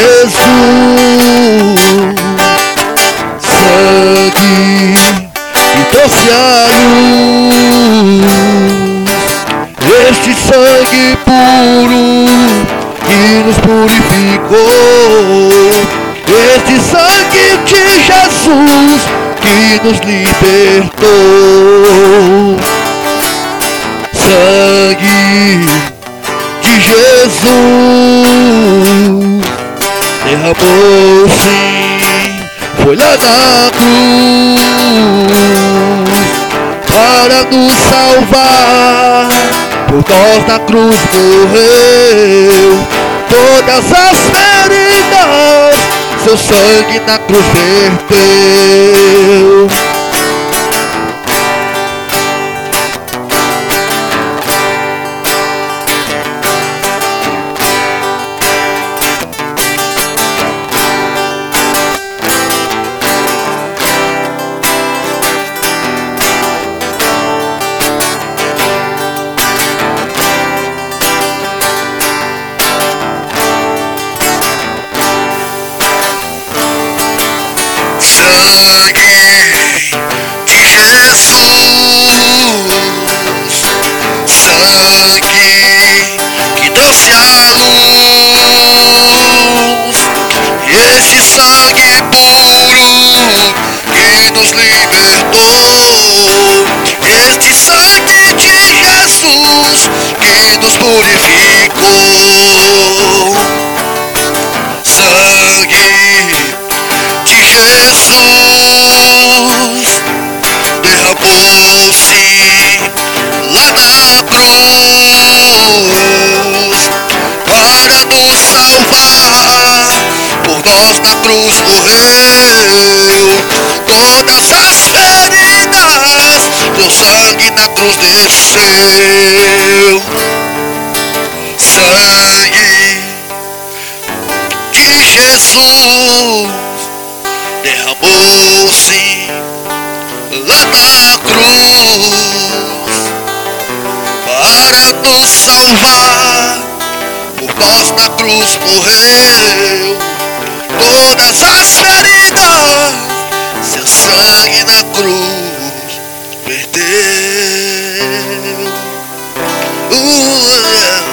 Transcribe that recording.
Jesus, sangue que trouxe a luz, este sangue puro que nos purificou, este sangue de Jesus que nos libertou. Sangue de Jesus derramou sim, foi lá na cruz para nos salvar. Por nós na cruz morreu, todas as feridas seu sangue na cruz verteu. Teu sangue na cruz desceu. Sangue de Jesus derramou-se lá na cruz para nos salvar. Por nós na cruz morreu, todas as feridas seu sangue na cruz perdeu.